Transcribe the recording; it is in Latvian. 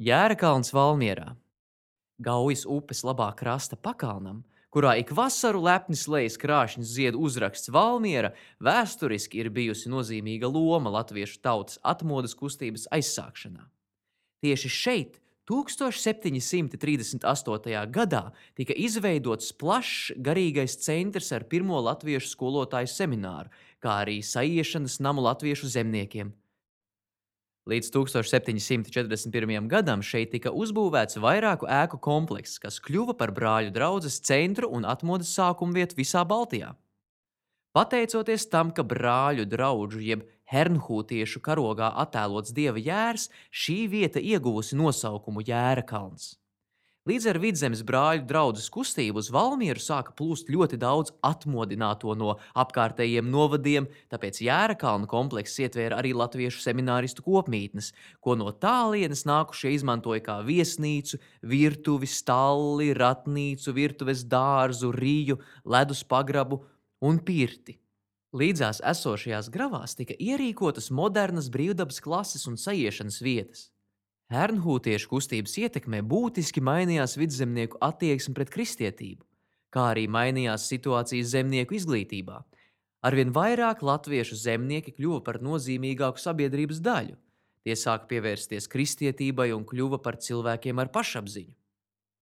Jērakalns Valmierā. Gaujas upes labā krasta pakalnam, kurā ik vasaru lepni slējas krāšņs ziedu uzraksts Valmiera, vēsturiski ir bijusi nozīmīga loma latviešu tautas atmodas kustības aizsākšanā. Tieši šeit 1738. gadā tika izveidots plašs garīgais centrs ar pirmo latviešu skolotāju semināru, kā arī saiešanas namu latviešu zemniekiem. Līdz 1741. gadam šeit tika uzbūvēts vairāku ēku komplekss, kas kļuva par brāļu draudzes centru un atmodas sākumvietu visā Baltijā. Pateicoties tam, ka brāļu draugu jeb hernhūtiešu karogā attēlots dieva jērs, šī vieta ieguvusi nosaukumu Jērakalns. Līdz ar Vidzemes brāļu draudzes kustību uz Valmieru sāka plūst ļoti daudz atmodināto no apkārtējiem novadiem, tāpēc Jērakalna komplekss ietvēra arī latviešu semināristu kopmītnes, ko no tālienes nākušie izmantoja kā viesnīcu, virtuvi, stalli, ratnīcu, virtuves dārzu, riju, ledus pagrabu un pirti. Līdzās esošajās gravās tika ierīkotas modernas brīvdabas klases un saiešanas vietas. Hernhūtiešu kustības ietekmē būtiski mainījās vidzemnieku attieksme pret kristietību, kā arī mainījās situācijas zemnieku izglītībā. Arvien vairāk latviešu zemnieki kļuva par nozīmīgāku sabiedrības daļu. Tie sāka pievērsties kristietībai un kļuva par cilvēkiem ar pašapziņu.